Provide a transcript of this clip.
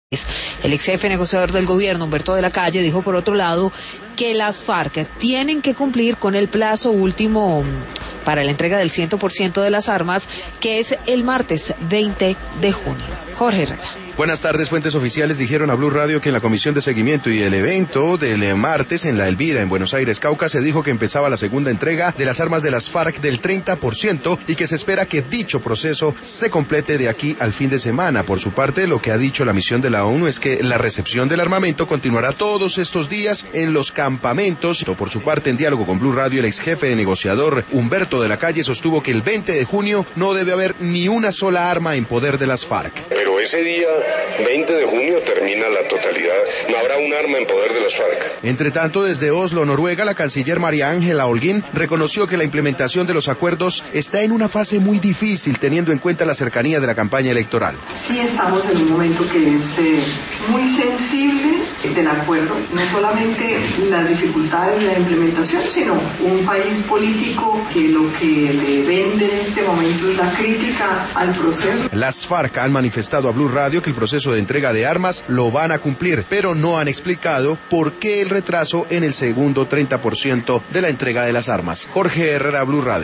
El ex jefe negociador del gobierno, Humberto de la Calle, dijo por otro lado que las FARC tienen que cumplir con el plazo último para la entrega del 100% de las armas, que es el martes 20 de junio. Jorge Herrera. Buenas tardes. Fuentes oficiales dijeron a Blue Radio que en la comisión de seguimiento y el evento del martes en La Elvira, en Buenos Aires, Cauca, se dijo que empezaba la segunda entrega de las armas de las FARC del 30% y que se espera que dicho proceso se complete de aquí al fin de semana. Por su parte, lo que ha dicho la misión de la ONU es que la recepción del armamento continuará todos estos días en los campamentos. Por su parte, en diálogo con Blue Radio, el ex jefe de negociador Humberto de la Calle sostuvo que el 20 de junio no debe haber ni una sola arma en poder de las FARC. Pero ese día, 20 de junio, termina la totalidad. No habrá un arma en poder de las FARC. Entre tanto, desde Oslo, Noruega, la canciller María Ángela Holguín reconoció que la implementación de los acuerdos está en una fase muy difícil, teniendo en cuenta la cercanía de la campaña electoral. Sí estamos en un momento que es muy sensible del acuerdo, no solamente las dificultades de la implementación, sino un país político que lo que le vende en este momento es la crítica al proceso. Las FARC han manifestado a Blue Radio que el proceso de entrega de armas lo van a cumplir, pero no han explicado por qué el retraso en el segundo 30% de la entrega de las armas. Jorge Herrera, Blue Radio.